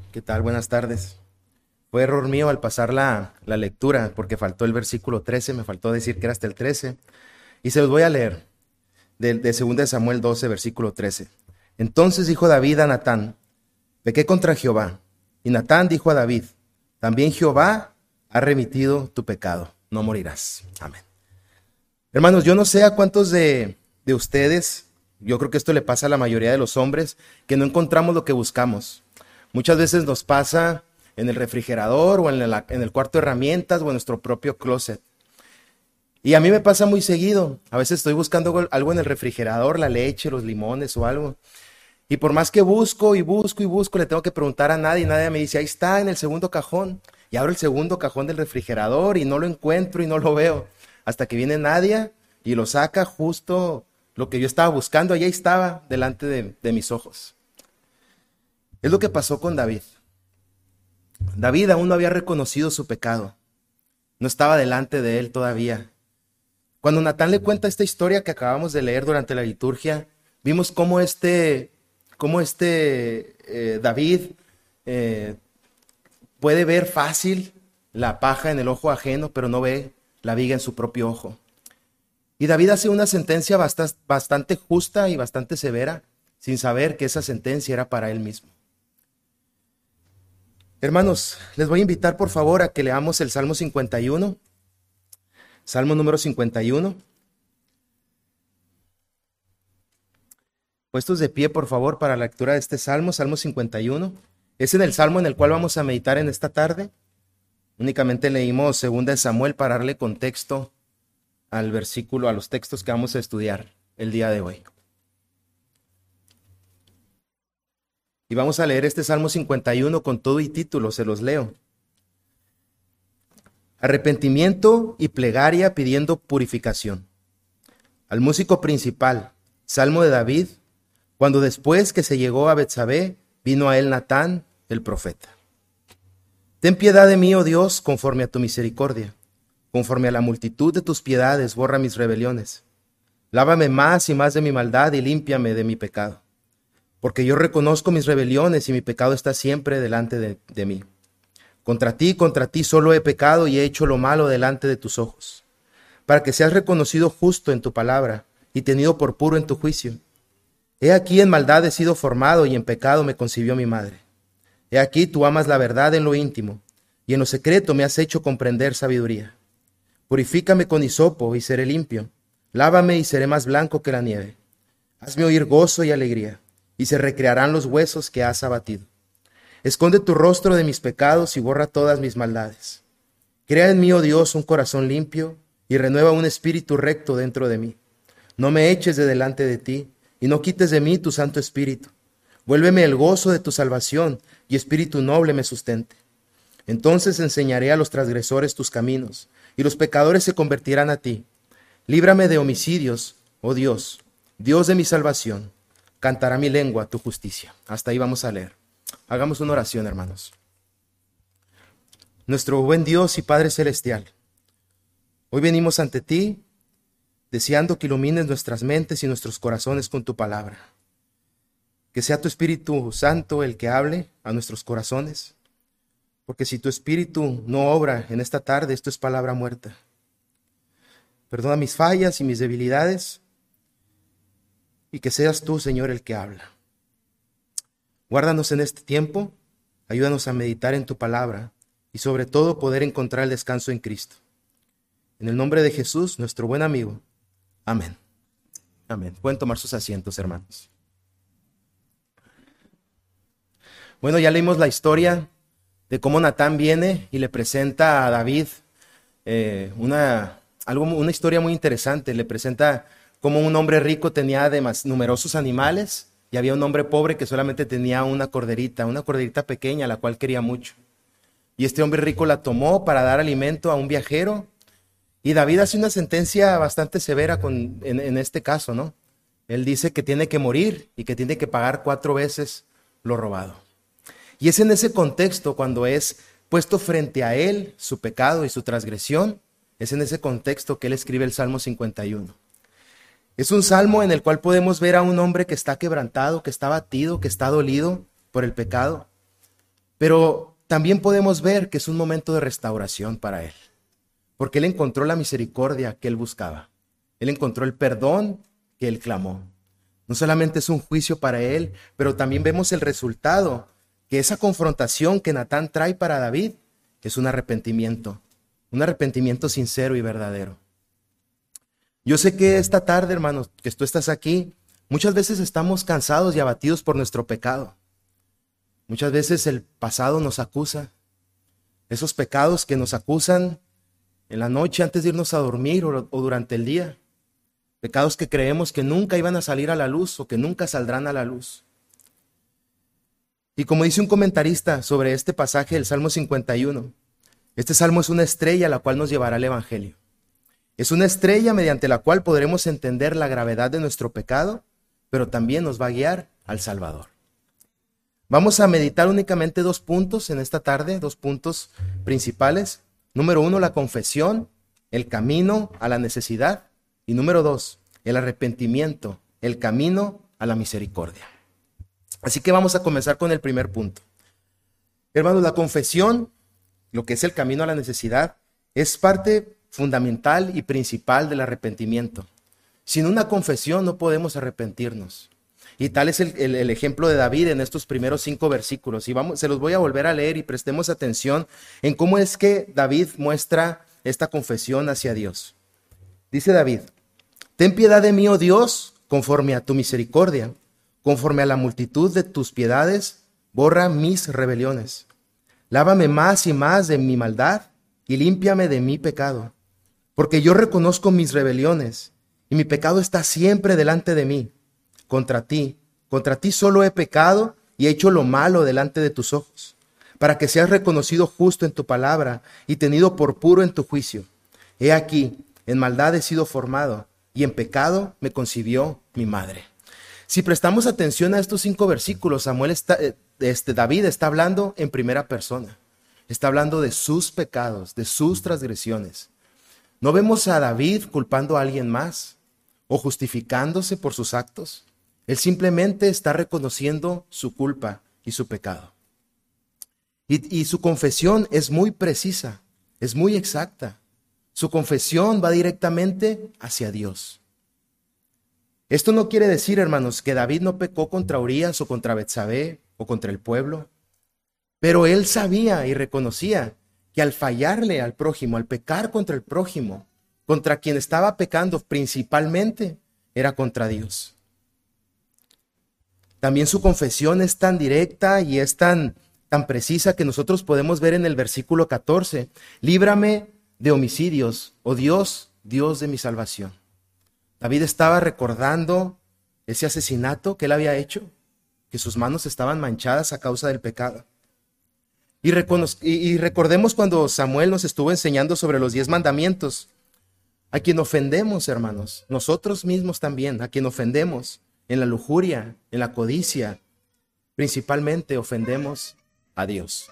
¿Qué tal? Buenas tardes. Fue error mío al pasar la lectura, porque faltó el versículo 13, me faltó decir que era hasta el 13, y se los voy a leer, de 2 de Samuel 12, versículo 13. Entonces dijo David a Natán: pequé contra Jehová. Y Natán dijo a David: también Jehová ha remitido tu pecado, no morirás. Amén. Hermanos, yo no sé a cuántos de ustedes, yo creo que esto le pasa a la mayoría de los hombres, que no encontramos lo que buscamos. Muchas veces nos pasa en el refrigerador o en el cuarto de herramientas o en nuestro propio closet. Y a mí me pasa muy seguido. A veces estoy buscando algo en el refrigerador, la leche, los limones o algo. Y por más que busco y busco y busco, le tengo que preguntar a nadie y nadie me dice: ahí está, en el segundo cajón. Y abro el segundo cajón del refrigerador y no lo encuentro y no lo veo. Hasta que viene Nadia y lo saca justo lo que yo estaba buscando. Allá estaba delante de mis ojos. Es lo que pasó con David. David aún no había reconocido su pecado. No estaba delante de él todavía. Cuando Natán le cuenta esta historia que acabamos de leer durante la liturgia, vimos cómo David puede ver fácil la paja en el ojo ajeno, pero no ve la viga en su propio ojo. Y David hace una sentencia bastante justa y bastante severa, sin saber que esa sentencia era para él mismo. Hermanos, les voy a invitar por favor a que leamos el Salmo 51, Salmo número 51. Puestos de pie, por favor, para la lectura de este Salmo, Salmo 51. Es en el Salmo en el cual vamos a meditar en esta tarde. Únicamente leímos 2 de Samuel para darle contexto al versículo, a los textos que vamos a estudiar el día de hoy. Y vamos a leer este Salmo 51 con todo y título, se los leo. Arrepentimiento y plegaria pidiendo purificación. Al músico principal, Salmo de David, cuando después que se llegó a Betsabé, vino a él Natán, el profeta. Ten piedad de mí, oh Dios, conforme a tu misericordia. Conforme a la multitud de tus piedades, borra mis rebeliones. Lávame más y más de mi maldad y límpiame de mi pecado. Porque yo reconozco mis rebeliones y mi pecado está siempre delante de mí. Contra ti solo he pecado y he hecho lo malo delante de tus ojos, para que seas reconocido justo en tu palabra y tenido por puro en tu juicio. He aquí en maldad he sido formado y en pecado me concibió mi madre. He aquí tú amas la verdad en lo íntimo y en lo secreto me has hecho comprender sabiduría. Purifícame con hisopo y seré limpio. Lávame y seré más blanco que la nieve. Hazme oír gozo y alegría, y se recrearán los huesos que has abatido. Esconde tu rostro de mis pecados y borra todas mis maldades. Crea en mí, oh Dios, un corazón limpio y renueva un espíritu recto dentro de mí. No me eches de delante de ti y no quites de mí tu Santo Espíritu. Vuélveme el gozo de tu salvación y espíritu noble me sustente. Entonces enseñaré a los transgresores tus caminos y los pecadores se convertirán a ti. Líbrame de homicidios, oh Dios, Dios de mi salvación. Cantará mi lengua tu justicia. Hasta ahí vamos a leer. Hagamos una oración, hermanos. Nuestro buen Dios y Padre Celestial, hoy venimos ante ti deseando que ilumines nuestras mentes y nuestros corazones con tu palabra. Que sea tu Espíritu Santo el que hable a nuestros corazones, porque si tu Espíritu no obra en esta tarde, esto es palabra muerta. Perdona mis fallas y mis debilidades, y que seas tú, Señor, el que habla. Guárdanos en este tiempo, ayúdanos a meditar en tu palabra y sobre todo poder encontrar el descanso en Cristo. En el nombre de Jesús, nuestro buen amigo. Amén. Amén. Pueden tomar sus asientos, hermanos. Bueno, ya leímos la historia de cómo Natán viene y le presenta a David una historia muy interesante. Le presenta cómo un hombre rico tenía además numerosos animales y había un hombre pobre que solamente tenía una corderita pequeña, la cual quería mucho. Y este hombre rico la tomó para dar alimento a un viajero. Y David hace una sentencia bastante severa en este caso, ¿no? Él dice que tiene que morir y que tiene que pagar 4 veces lo robado. Y es en ese contexto, cuando es puesto frente a él su pecado y su transgresión, es en ese contexto que él escribe el Salmo 51. Es un salmo en el cual podemos ver a un hombre que está quebrantado, que está abatido, que está dolido por el pecado. Pero también podemos ver que es un momento de restauración para él, porque él encontró la misericordia que él buscaba. Él encontró el perdón que él clamó. No solamente es un juicio para él, pero también vemos el resultado, que esa confrontación que Natán trae para David es un arrepentimiento sincero y verdadero. Yo sé que esta tarde, hermanos, que tú estás aquí, muchas veces estamos cansados y abatidos por nuestro pecado. Muchas veces el pasado nos acusa. Esos pecados que nos acusan en la noche antes de irnos a dormir o durante el día. Pecados que creemos que nunca iban a salir a la luz o que nunca saldrán a la luz. Y como dice un comentarista sobre este pasaje del Salmo 51, este salmo es una estrella a la cual nos llevará el Evangelio. Es una estrella mediante la cual podremos entender la gravedad de nuestro pecado, pero también nos va a guiar al Salvador. Vamos a meditar únicamente 2 puntos en esta tarde, 2 puntos principales. Número 1, la confesión, el camino a la necesidad. Y número 2, el arrepentimiento, el camino a la misericordia. Así que vamos a comenzar con el primer punto. Hermanos, la confesión, lo que es el camino a la necesidad, es parte fundamental y principal del arrepentimiento. Sin una confesión no podemos arrepentirnos. Y tal es el ejemplo de David en estos primeros 5 versículos. Y se los voy a volver a leer y prestemos atención en cómo es que David muestra esta confesión hacia Dios. Dice David: ten piedad de mí, oh Dios, conforme a tu misericordia, conforme a la multitud de tus piedades, borra mis rebeliones. Lávame más y más de mi maldad y límpiame de mi pecado, porque yo reconozco mis rebeliones y mi pecado está siempre delante de mí. Contra ti solo he pecado y he hecho lo malo delante de tus ojos, para que seas reconocido justo en tu palabra y tenido por puro en tu juicio. He aquí, en maldad he sido formado, y en pecado me concibió mi madre. Si prestamos atención a estos 5 versículos, David está hablando en primera persona. Está hablando de sus pecados, de sus transgresiones. No vemos a David culpando a alguien más o justificándose por sus actos. Él simplemente está reconociendo su culpa y su pecado. Y su confesión es muy precisa, es muy exacta. Su confesión va directamente hacia Dios. Esto no quiere decir, hermanos, que David no pecó contra Urías o contra Betsabé o contra el pueblo, pero él sabía y reconocía que al fallarle al prójimo, al pecar contra el prójimo, contra quien estaba pecando principalmente, era contra Dios. También su confesión es tan directa y es tan precisa que nosotros podemos ver en el versículo 14, líbrame de homicidios, oh Dios, Dios de mi salvación. David estaba recordando ese asesinato que él había hecho, que sus manos estaban manchadas a causa del pecado. Y recordemos cuando Samuel nos estuvo enseñando sobre los 10 mandamientos, a quien ofendemos, hermanos, nosotros mismos también, a quien ofendemos en la lujuria, en la codicia, principalmente ofendemos a Dios.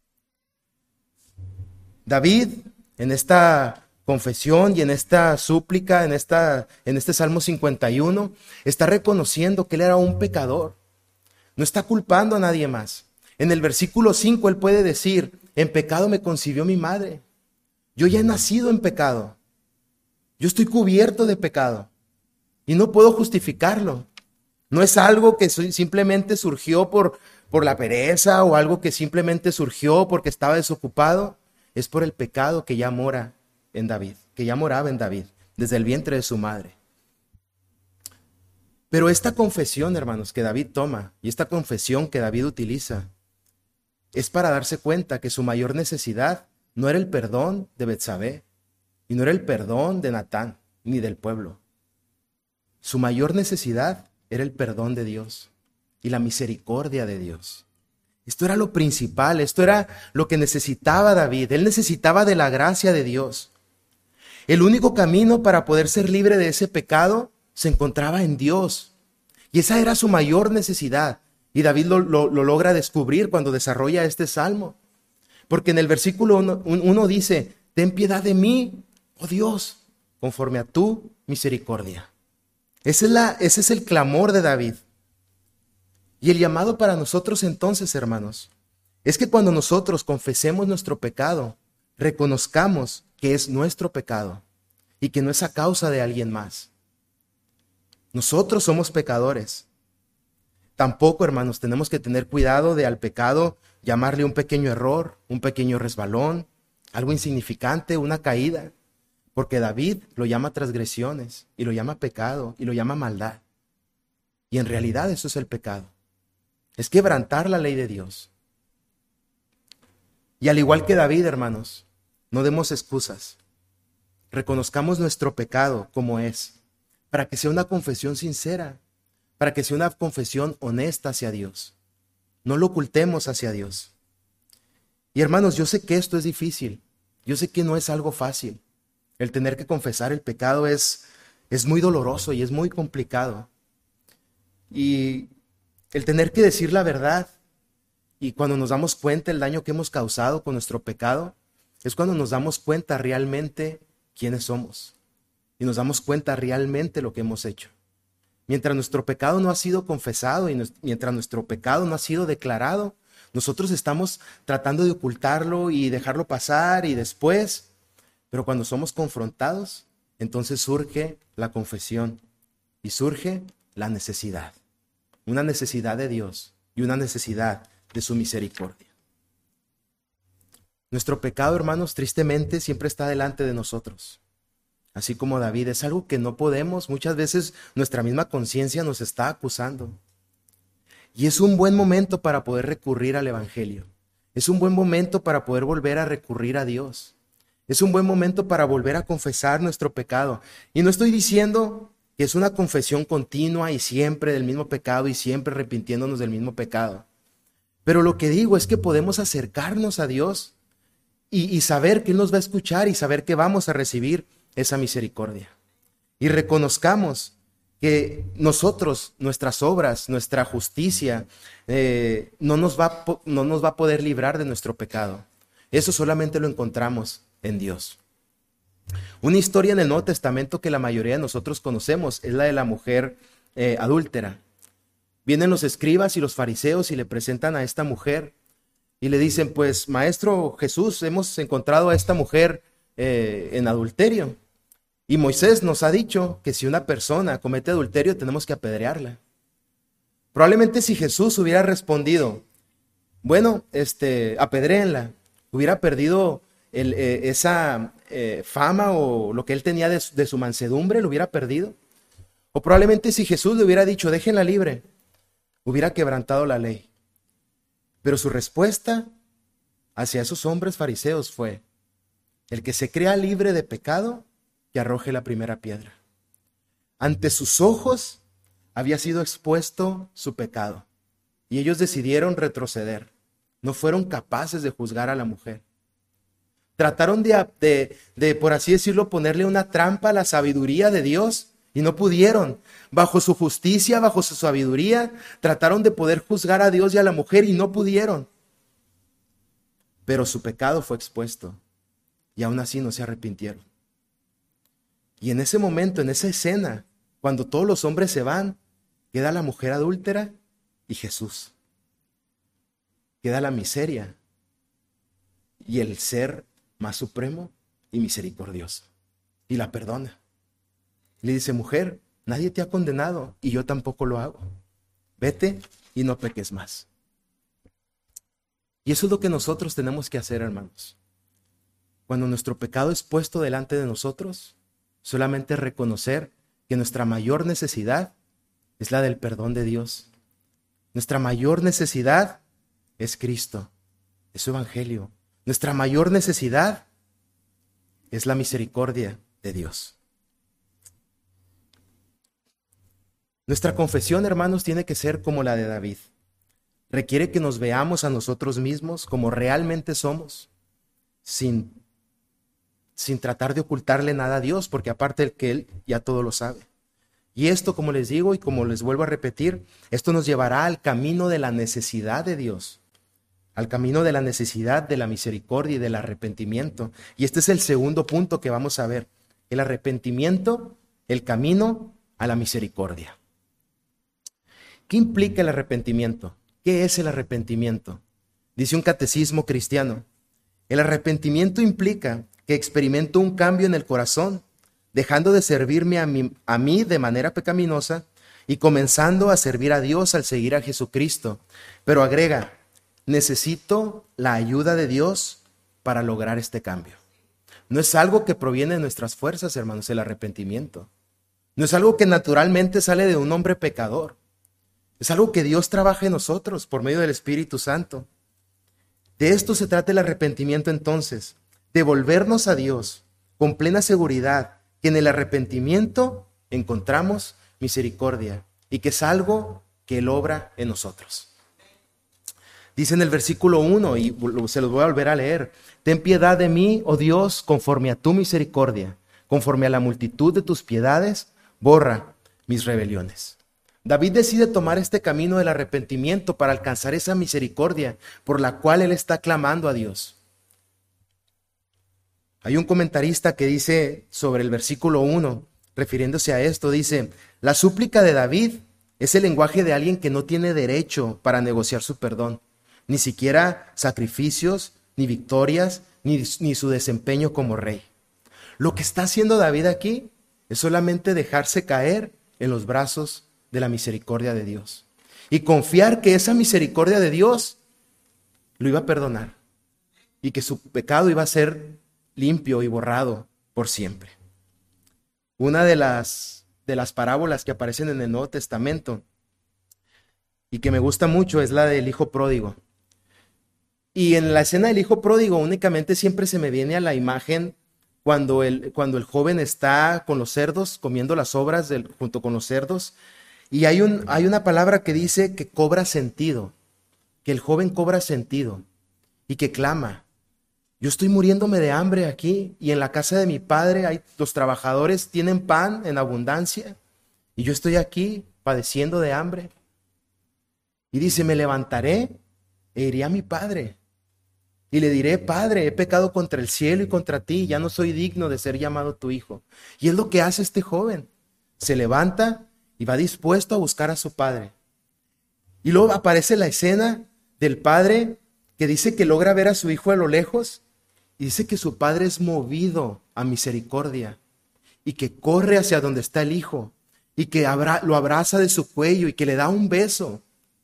David, en esta confesión y en esta súplica, en este Salmo 51, está reconociendo que él era un pecador. No está culpando a nadie más. En el versículo 5 él puede decir, en pecado me concibió mi madre. Yo ya he nacido en pecado. Yo estoy cubierto de pecado y no puedo justificarlo. No es algo que simplemente surgió por la pereza o algo que simplemente surgió porque estaba desocupado. Es por el pecado que ya mora en David, que ya moraba en David desde el vientre de su madre. Pero esta confesión, hermanos, que David toma y esta confesión que David utiliza es para darse cuenta que su mayor necesidad no era el perdón de Betsabé y no era el perdón de Natán ni del pueblo. Su mayor necesidad era el perdón de Dios y la misericordia de Dios. Esto era lo principal, esto era lo que necesitaba David. Él necesitaba de la gracia de Dios. El único camino para poder ser libre de ese pecado se encontraba en Dios. Y esa era su mayor necesidad. Y David lo logra descubrir cuando desarrolla este salmo. Porque en el versículo 1 dice, ten piedad de mí, oh Dios, conforme a tu misericordia. Ese es el clamor de David. Y el llamado para nosotros entonces, hermanos, es que cuando nosotros confesemos nuestro pecado, reconozcamos que es nuestro pecado y que no es a causa de alguien más. Nosotros somos pecadores. Tampoco, hermanos, tenemos que tener cuidado de al pecado llamarle un pequeño error, un pequeño resbalón, algo insignificante, una caída, porque David lo llama transgresiones y lo llama pecado y lo llama maldad. Y en realidad eso es el pecado. Es quebrantar la ley de Dios. Y al igual que David, hermanos, no demos excusas. Reconozcamos nuestro pecado como es, para que sea una confesión sincera, para que sea una confesión honesta hacia Dios. No lo ocultemos hacia Dios. Y hermanos, yo sé que esto es difícil. Yo sé que no es algo fácil. El tener que confesar el pecado es muy doloroso y es muy complicado. Y el tener que decir la verdad, y cuando nos damos cuenta del daño que hemos causado con nuestro pecado, es cuando nos damos cuenta realmente quiénes somos. Y nos damos cuenta realmente lo que hemos hecho. Mientras nuestro pecado no ha sido confesado y mientras nuestro pecado no ha sido declarado, nosotros estamos tratando de ocultarlo y dejarlo pasar y después, pero cuando somos confrontados, entonces surge la confesión y surge la necesidad. Una necesidad de Dios y una necesidad de su misericordia. Nuestro pecado, hermanos, tristemente siempre está delante de nosotros. Así como David, es algo que no podemos, muchas veces nuestra misma conciencia nos está acusando. Y es un buen momento para poder recurrir al Evangelio. Es un buen momento para poder volver a recurrir a Dios. Es un buen momento para volver a confesar nuestro pecado. Y no estoy diciendo que es una confesión continua y siempre del mismo pecado y siempre arrepintiéndonos del mismo pecado. Pero lo que digo es que podemos acercarnos a Dios y saber que Él nos va a escuchar y saber que vamos a recibir esa misericordia. Y reconozcamos que nosotros, nuestras obras, nuestra justicia, no nos va a poder librar de nuestro pecado. Eso solamente lo encontramos en Dios. Una historia en el Nuevo Testamento que la mayoría de nosotros conocemos es la de la mujer adúltera. Vienen los escribas y los fariseos y le presentan a esta mujer y le dicen, pues, Maestro Jesús, hemos encontrado a esta mujer en adulterio. Y Moisés nos ha dicho que si una persona comete adulterio tenemos que apedrearla. Probablemente si Jesús hubiera respondido, bueno, apedréenla, hubiera perdido esa fama o lo que él tenía de su mansedumbre, lo hubiera perdido. O probablemente si Jesús le hubiera dicho, déjenla libre, hubiera quebrantado la ley. Pero su respuesta hacia esos hombres fariseos fue, el que se crea libre de pecado, que arroje la primera piedra. Ante sus ojos había sido expuesto su pecado y ellos decidieron retroceder. No fueron capaces de juzgar a la mujer. Trataron de, por así decirlo, ponerle una trampa a la sabiduría de Dios y no pudieron. Bajo su justicia, bajo su sabiduría, trataron de poder juzgar a Dios y a la mujer y no pudieron. Pero su pecado fue expuesto y aún así no se arrepintieron. Y en ese momento, en esa escena, cuando todos los hombres se van, queda la mujer adúltera y Jesús. Queda la miseria y el ser más supremo y misericordioso. Y la perdona. Le dice, mujer, nadie te ha condenado y yo tampoco lo hago. Vete y no peques más. Y eso es lo que nosotros tenemos que hacer, hermanos. Cuando nuestro pecado es puesto delante de nosotros, solamente reconocer que nuestra mayor necesidad es la del perdón de Dios. Nuestra mayor necesidad es Cristo, es su evangelio. Nuestra mayor necesidad es la misericordia de Dios. Nuestra confesión, hermanos, tiene que ser como la de David. Requiere que nos veamos a nosotros mismos como realmente somos, sin tratar de ocultarle nada a Dios, porque aparte de que Él ya todo lo sabe. Y esto, como les digo y como les vuelvo a repetir, esto nos llevará al camino de la necesidad de Dios, al camino de la necesidad de la misericordia y del arrepentimiento. Y este es el segundo punto que vamos a ver, el arrepentimiento, el camino a la misericordia. ¿Qué implica el arrepentimiento? ¿Qué es el arrepentimiento? Dice un catecismo cristiano: el arrepentimiento implica que experimento un cambio en el corazón, dejando de servirme a mí de manera pecaminosa y comenzando a servir a Dios al seguir a Jesucristo. Pero agrega: necesito la ayuda de Dios para lograr este cambio. No es algo que proviene de nuestras fuerzas, hermanos, el arrepentimiento. No es algo que naturalmente sale de un hombre pecador. Es algo que Dios trabaja en nosotros por medio del Espíritu Santo. De esto se trata el arrepentimiento entonces, de volvernos a Dios con plena seguridad que en el arrepentimiento encontramos misericordia y que es algo que Él obra en nosotros. Dice en el versículo 1, y se los voy a volver a leer: ten piedad de mí, oh Dios, conforme a tu misericordia, conforme a la multitud de tus piedades, borra mis rebeliones. David decide tomar este camino del arrepentimiento para alcanzar esa misericordia por la cual él está clamando a Dios. Hay un comentarista que dice sobre el versículo 1, refiriéndose a esto, dice: la súplica de David es el lenguaje de alguien que no tiene derecho para negociar su perdón, ni siquiera sacrificios, ni victorias, ni su desempeño como rey. Lo que está haciendo David aquí es solamente dejarse caer en los brazos de la misericordia de Dios y confiar que esa misericordia de Dios lo iba a perdonar y que su pecado iba a ser limpio y borrado por siempre. Una de las parábolas que aparecen en el Nuevo Testamento y que me gusta mucho es la del hijo pródigo. Y en la escena del hijo pródigo únicamente siempre se me viene a la imagen cuando el joven está con los cerdos, comiendo las sobras junto con los cerdos. Y hay una palabra que dice que cobra sentido, que el joven cobra sentido y que clama: yo estoy muriéndome de hambre aquí y en la casa de mi padre los trabajadores tienen pan en abundancia y yo estoy aquí padeciendo de hambre. Y dice: me levantaré e iré a mi padre y le diré: Padre, he pecado contra el cielo y contra ti, ya no soy digno de ser llamado tu hijo. Y es lo que hace este joven: se levanta y va dispuesto a buscar a su padre. Y luego aparece la escena del padre que dice que logra ver a su hijo a lo lejos y dice que su padre es movido a misericordia y que corre hacia donde está el hijo y que lo abraza de su cuello y que le da un beso.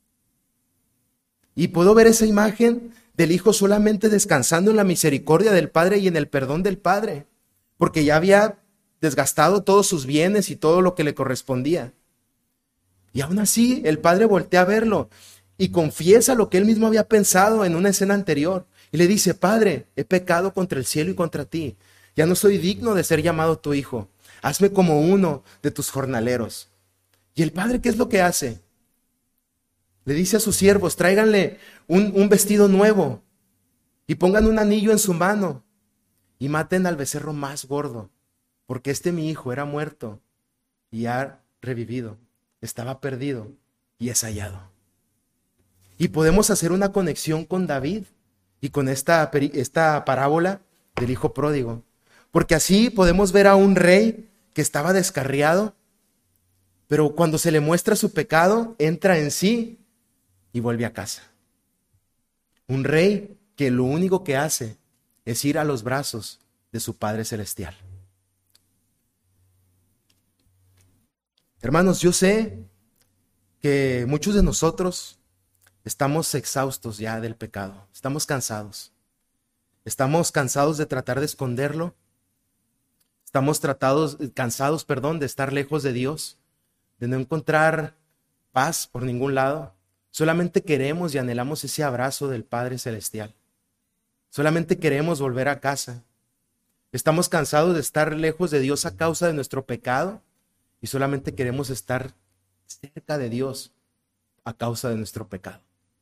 Y puedo ver esa imagen del hijo solamente descansando en la misericordia del padre y en el perdón del padre, porque ya había desgastado todos sus bienes y todo lo que le correspondía. Y aún así el padre voltea a verlo y confiesa lo que él mismo había pensado en una escena anterior. Y le dice: Padre, he pecado contra el cielo y contra ti. Ya no soy digno de ser llamado tu hijo. Hazme como uno de tus jornaleros. Y el padre, ¿qué es lo que hace? Le dice a sus siervos: tráiganle un vestido nuevo y pongan un anillo en su mano y maten al becerro más gordo, porque mi hijo era muerto y ha revivido. Estaba perdido y es hallado. Y podemos hacer una conexión con David y con esta parábola del hijo pródigo, porque así podemos ver a un rey que estaba descarriado, pero cuando se le muestra su pecado, entra en sí y vuelve a casa. Un rey que lo único que hace es ir a los brazos de su Padre Celestial. Hermanos, yo sé que muchos de nosotros estamos exhaustos ya del pecado, estamos cansados. Estamos cansados de tratar de esconderlo. Estamos cansados de estar lejos de Dios, de no encontrar paz por ningún lado. Solamente queremos y anhelamos ese abrazo del Padre Celestial. Solamente queremos volver a casa. Estamos cansados de estar lejos de Dios a causa de nuestro pecado y solamente queremos estar cerca de Dios a causa de nuestro pecado.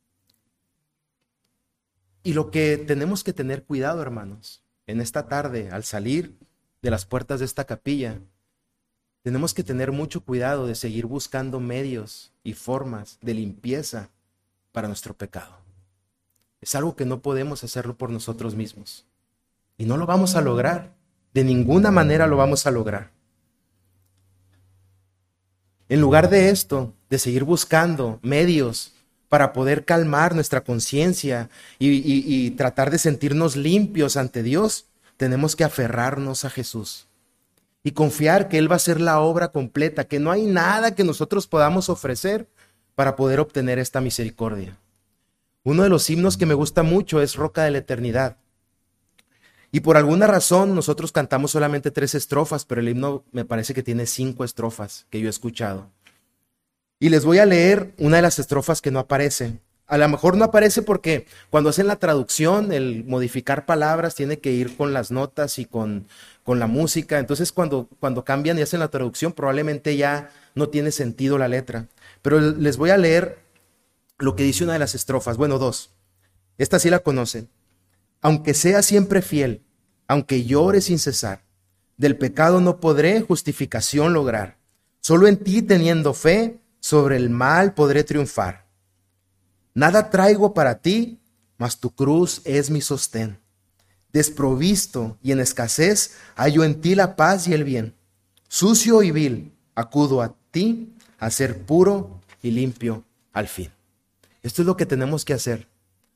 Y lo que tenemos que tener cuidado, hermanos, en esta tarde, al salir de las puertas de esta capilla, tenemos que tener mucho cuidado de seguir buscando medios y formas de limpieza para nuestro pecado. Es algo que no podemos hacerlo por nosotros mismos. Y no lo vamos a lograr. De ninguna manera lo vamos a lograr. En lugar de esto, de seguir buscando medios para poder calmar nuestra conciencia y tratar de sentirnos limpios ante Dios, tenemos que aferrarnos a Jesús y confiar que Él va a hacer la obra completa, que no hay nada que nosotros podamos ofrecer para poder obtener esta misericordia. Uno de los himnos que me gusta mucho es Roca de la Eternidad. Y por alguna razón nosotros cantamos solamente 3 estrofas, pero el himno me parece que tiene 5 estrofas que yo he escuchado. Y les voy a leer una de las estrofas que no aparece. A lo mejor no aparece porque cuando hacen la traducción, el modificar palabras tiene que ir con las notas y con la música. Entonces cuando cambian y hacen la traducción, probablemente ya no tiene sentido la letra. Pero les voy a leer lo que dice una de las estrofas. Bueno, 2. Esta sí la conocen. Aunque sea siempre fiel, aunque llore sin cesar, del pecado no podré justificación lograr. Solo en ti teniendo fe, sobre el mal podré triunfar. Nada traigo para ti, mas tu cruz es mi sostén. Desprovisto y en escasez, hallo en ti la paz y el bien. Sucio y vil, acudo a ti a ser puro y limpio al fin. Esto es lo que tenemos que hacer.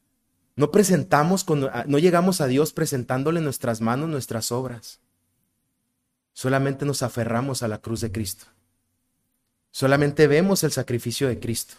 No llegamos a Dios presentándole en nuestras manos nuestras obras. Solamente nos aferramos a la cruz de Cristo. Solamente vemos el sacrificio de Cristo.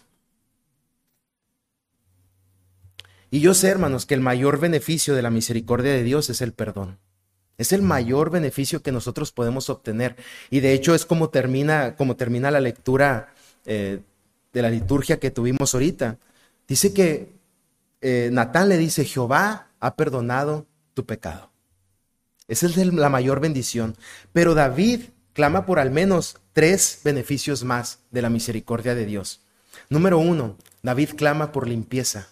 Y yo sé, hermanos, que el mayor beneficio de la misericordia de Dios es el perdón. Es el mayor beneficio que nosotros podemos obtener. Y de hecho es como termina la lectura de la liturgia que tuvimos ahorita. Dice que Natán le dice, Jehová ha perdonado tu pecado. Esa es la mayor bendición. Pero David clama por al menos 3 beneficios más de la misericordia de Dios. Número 1, David clama por limpieza.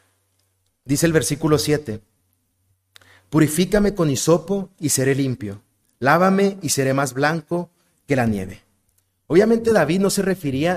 Dice el versículo 7, purifícame con hisopo y seré limpio. Lávame y seré más blanco que la nieve. Obviamente David no se refería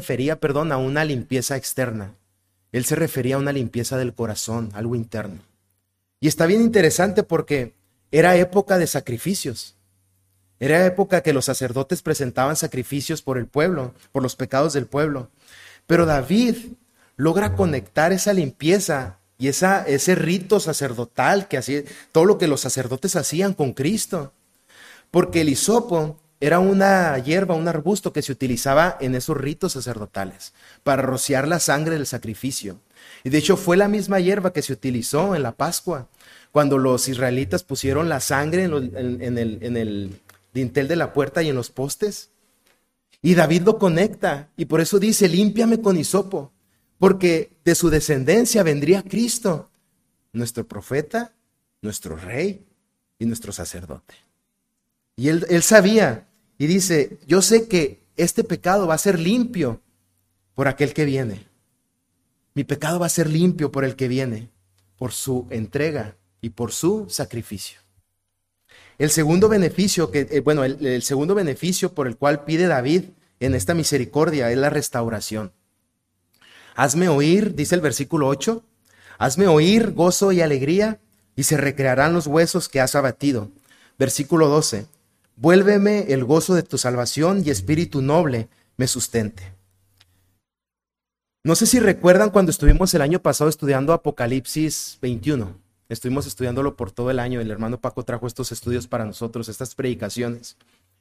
a una limpieza externa. Él se refería a una limpieza del corazón, algo interno. Y está bien interesante porque era época de sacrificios. Era época que los sacerdotes presentaban sacrificios por el pueblo, por los pecados del pueblo. Pero David logra conectar esa limpieza y ese rito sacerdotal que hacía, todo lo que los sacerdotes hacían con Cristo. Porque el hisopo era una hierba, un arbusto que se utilizaba en esos ritos sacerdotales para rociar la sangre del sacrificio. Y de hecho fue la misma hierba que se utilizó en la Pascua, cuando los israelitas pusieron la sangre en el dintel de la puerta y en los postes. Y David lo conecta y por eso dice, límpiame con hisopo, porque de su descendencia vendría Cristo, nuestro profeta, nuestro rey y nuestro sacerdote. Y él sabía y dice, yo sé que este pecado va a ser limpio por aquel que viene. Mi pecado va a ser limpio por el que viene, por su entrega y por su sacrificio. El segundo beneficio el segundo beneficio por el cual pide David en esta misericordia es la restauración. Hazme oír, dice el versículo 8, hazme oír gozo y alegría y se recrearán los huesos que has abatido. Versículo 12, vuélveme el gozo de tu salvación y espíritu noble me sustente. No sé si recuerdan cuando estuvimos el año pasado estudiando Apocalipsis 21. Estuvimos estudiándolo por todo el año. El hermano Paco trajo estos estudios para nosotros, estas predicaciones.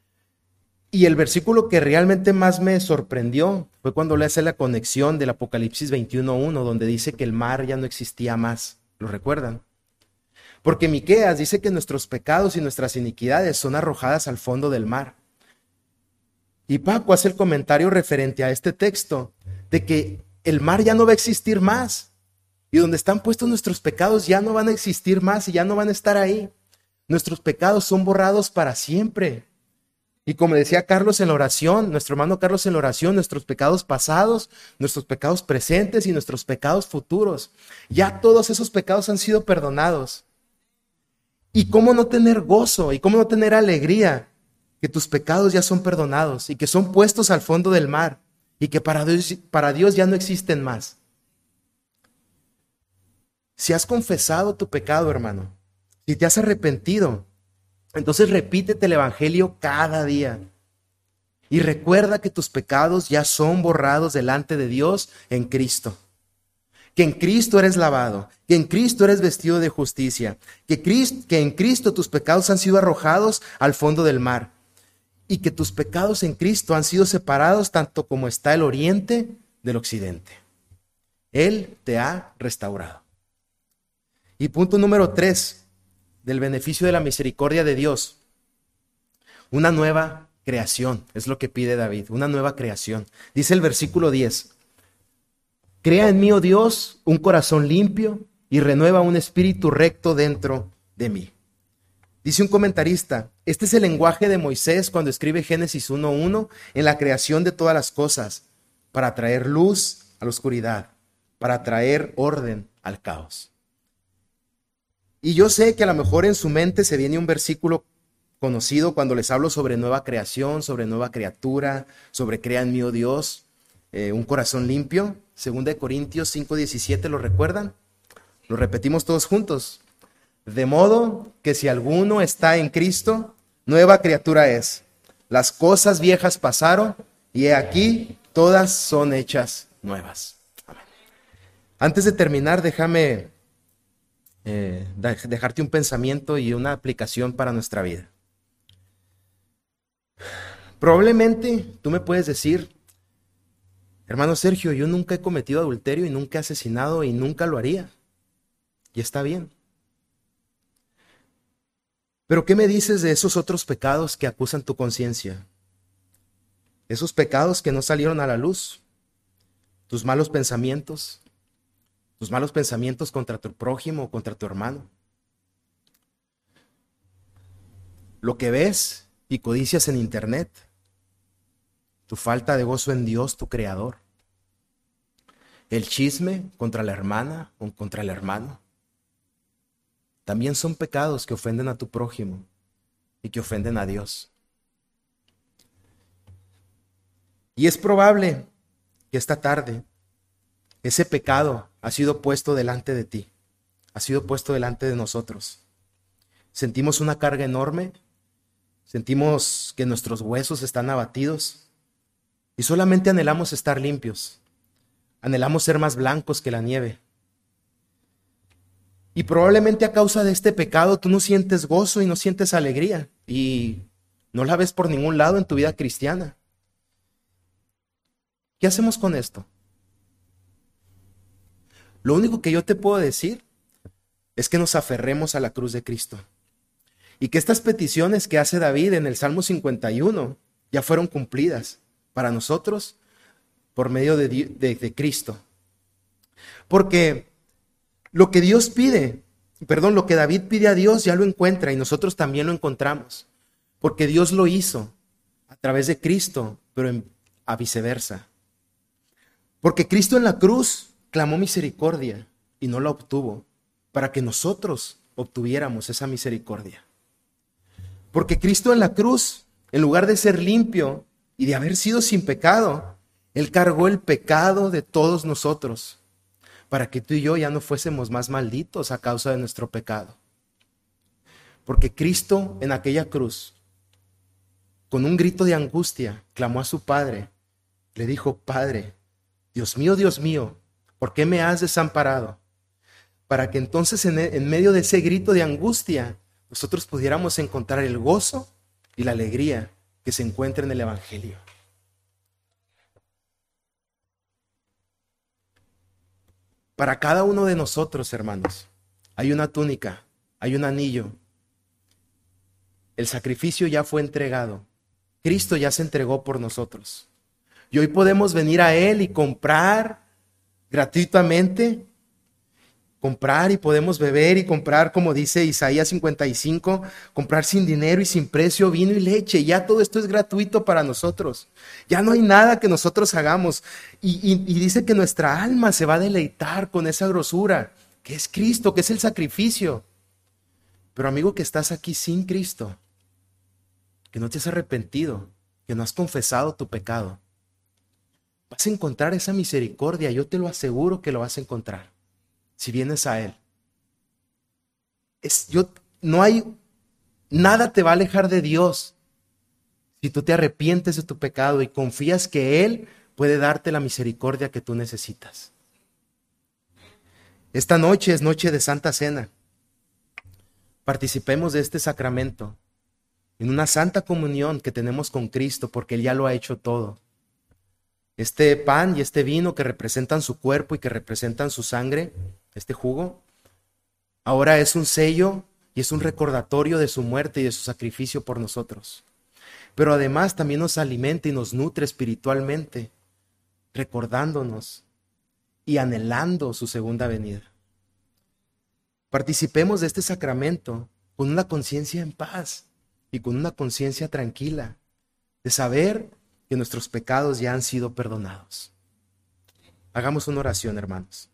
Y el versículo que realmente más me sorprendió fue cuando le hace la conexión del Apocalipsis 21:1, donde dice que el mar ya no existía más. ¿Lo recuerdan? Porque Miqueas dice que nuestros pecados y nuestras iniquidades son arrojadas al fondo del mar. Y Paco hace el comentario referente a este texto de que el mar ya no va a existir más. Y donde están puestos nuestros pecados ya no van a existir más y ya no van a estar ahí. Nuestros pecados son borrados para siempre. Y como decía Carlos en la oración, nuestro hermano Carlos en la oración, nuestros pecados pasados, nuestros pecados presentes y nuestros pecados futuros, ya todos esos pecados han sido perdonados. ¿Y cómo no tener gozo y cómo no tener alegría que tus pecados ya son perdonados y que son puestos al fondo del mar y que para Dios ya no existen más? Si has confesado tu pecado, hermano, si te has arrepentido, entonces repítete el evangelio cada día y recuerda que tus pecados ya son borrados delante de Dios en Cristo. que en Cristo eres lavado, que en Cristo eres vestido de justicia, que en Cristo tus pecados han sido arrojados al fondo del mar y que tus pecados en Cristo han sido separados tanto como está el oriente del occidente. Él te ha restaurado. Y punto número 3 del beneficio de la misericordia de Dios. Una nueva creación, es lo que pide David, una nueva creación. Dice el versículo 10, crea en mí, oh Dios, un corazón limpio y renueva un espíritu recto dentro de mí. Dice un comentarista, este es el lenguaje de Moisés cuando escribe Génesis 1:1 en la creación de todas las cosas, para traer luz a la oscuridad, para traer orden al caos. Y yo sé que a lo mejor en su mente se viene un versículo conocido cuando les hablo sobre nueva creación, sobre nueva criatura, sobre crea en mí, oh Dios, un corazón limpio. 2 Corintios 5:17, ¿lo recuerdan? Lo repetimos todos juntos. De modo que si alguno está en Cristo, nueva criatura es. Las cosas viejas pasaron y he aquí, todas son hechas nuevas. Amén. Antes de terminar, déjame dejarte un pensamiento y una aplicación para nuestra vida. Probablemente tú me puedes decir, hermano Sergio, yo nunca he cometido adulterio y nunca he asesinado y nunca lo haría. Y está bien. Pero ¿qué me dices de esos otros pecados que acusan tu conciencia? Esos pecados que no salieron a la luz. Tus malos pensamientos contra tu prójimo, contra tu hermano. Lo que ves y codicias en internet. Tu falta de gozo en Dios, tu Creador. El chisme contra la hermana o contra el hermano. También son pecados que ofenden a tu prójimo y que ofenden a Dios. Y es probable que esta tarde ese pecado ha sido puesto delante de ti, ha sido puesto delante de nosotros. Sentimos una carga enorme, sentimos que nuestros huesos están abatidos y solamente anhelamos estar limpios, anhelamos ser más blancos que la nieve. Y probablemente a causa de este pecado tú no sientes gozo y no sientes alegría y no la ves por ningún lado en tu vida cristiana. ¿Qué hacemos con esto? Lo único que yo te puedo decir es que nos aferremos a la cruz de Cristo y que estas peticiones que hace David en el Salmo 51 ya fueron cumplidas para nosotros por medio de Cristo. Porque lo que lo que David pide a Dios ya lo encuentra y nosotros también lo encontramos. Porque Dios lo hizo a través de Cristo, pero a viceversa. Porque Cristo en la cruz clamó misericordia y no la obtuvo, para que nosotros obtuviéramos esa misericordia. Porque Cristo en la cruz, en lugar de ser limpio y de haber sido sin pecado, Él cargó el pecado de todos nosotros, para que tú y yo ya no fuésemos más malditos a causa de nuestro pecado. Porque Cristo en aquella cruz, con un grito de angustia, clamó a su Padre, le dijo, Padre, Dios mío, ¿por qué me has desamparado? Para que entonces en medio de ese grito de angustia, nosotros pudiéramos encontrar el gozo y la alegría que se encuentra en el Evangelio. Para cada uno de nosotros, hermanos, hay una túnica, hay un anillo. El sacrificio ya fue entregado. Cristo ya se entregó por nosotros. Y hoy podemos venir a Él y comprar gratuitamente, comprar y podemos beber y comprar, como dice Isaías 55, comprar sin dinero y sin precio vino y leche. Ya todo esto es gratuito para nosotros. Ya no hay nada que nosotros hagamos. Y dice que nuestra alma se va a deleitar con esa grosura, que es Cristo, que es el sacrificio. Pero amigo que estás aquí sin Cristo, que no te has arrepentido, que no has confesado tu pecado, vas a encontrar esa misericordia, yo te lo aseguro que lo vas a encontrar. Si vienes a Él, nada te va a alejar de Dios si tú te arrepientes de tu pecado y confías que Él puede darte la misericordia que tú necesitas. Esta noche es noche de Santa Cena. Participemos de este sacramento en una santa comunión que tenemos con Cristo, porque Él ya lo ha hecho todo. Este pan y este vino que representan su cuerpo y que representan su sangre, este jugo, ahora es un sello y es un recordatorio de su muerte y de su sacrificio por nosotros. Pero además también nos alimenta y nos nutre espiritualmente, recordándonos y anhelando su segunda venida. Participemos de este sacramento con una conciencia en paz y con una conciencia tranquila, de saber que nuestros pecados ya han sido perdonados. Hagamos una oración, hermanos.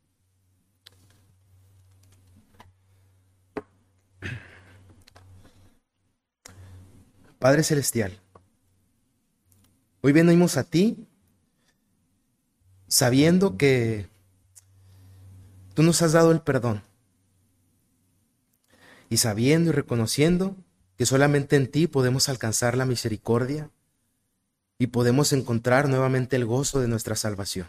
Padre Celestial, hoy venimos a ti sabiendo que tú nos has dado el perdón y sabiendo y reconociendo que solamente en ti podemos alcanzar la misericordia y podemos encontrar nuevamente el gozo de nuestra salvación.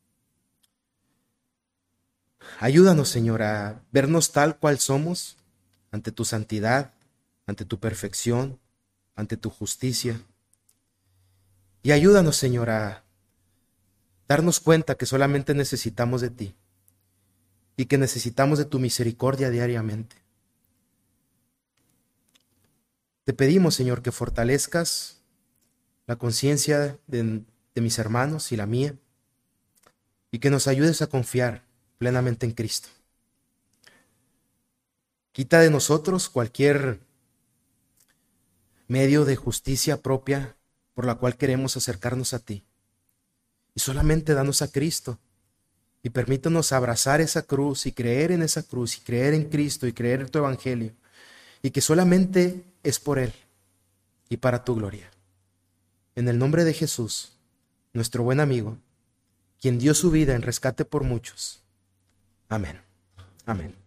Ayúdanos, Señor, a vernos tal cual somos ante tu santidad, ante tu perfección, ante tu justicia. Y ayúdanos, Señor, a darnos cuenta que solamente necesitamos de ti y que necesitamos de tu misericordia diariamente. Te pedimos, Señor, que fortalezcas la conciencia de mis hermanos y la mía y que nos ayudes a confiar plenamente en Cristo. Quita de nosotros cualquier medio de justicia propia por la cual queremos acercarnos a ti. Y solamente danos a Cristo y permítanos abrazar esa cruz y creer en esa cruz y creer en Cristo y creer en tu evangelio y que solamente es por Él y para tu gloria. En el nombre de Jesús, nuestro buen amigo, quien dio su vida en rescate por muchos. Amén. Amén.